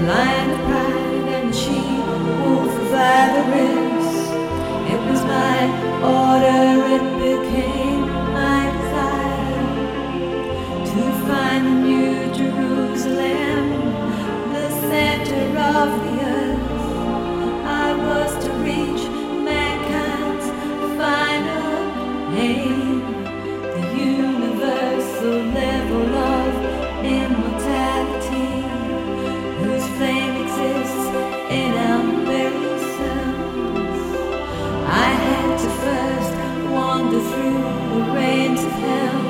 Lion of pride and the she-wolf of avarice. It was my order, it became my desire to find the new Jerusalem, the center of the earth. I was to reach mankind's final aim, the universal level of immortality, whose flame exists in our very selves. I had to first wander through the rains of hell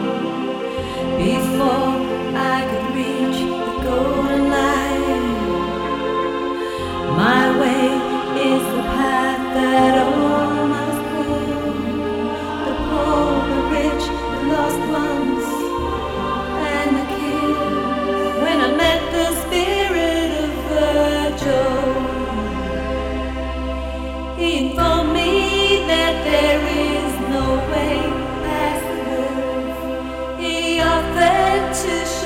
before I could reach the golden light. My way is the path that all must go, the poor, the rich, the lost ones, and the killed. When I met the spirit of Virgil, he informed me that there is no way past the earth. He offered to